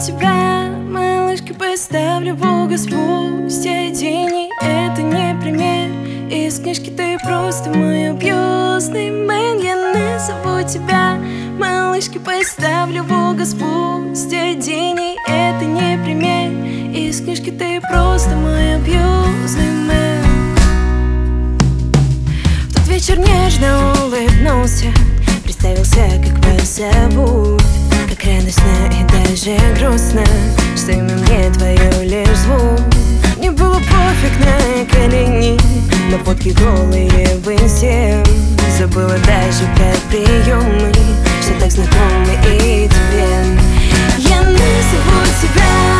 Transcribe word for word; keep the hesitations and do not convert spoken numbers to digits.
тебя, малышка, поставлю Бога спустя тени. Это не пример из книжки, ты просто мой абьюзный мэн. Я назову тебя, малышка, поставлю Бога спустя тени. Это не пример из книжки, ты просто мой абьюзный мэн. В тот вечер нежно улыбнулся, представился, как вас зовут. Как радостно и даже грустно, что имя мне твое лишь звук. Мне было пофиг на колени, на фотки голые в инсте. Забыла даже про приемы, что так знакомы и тебе. Я назову тебя,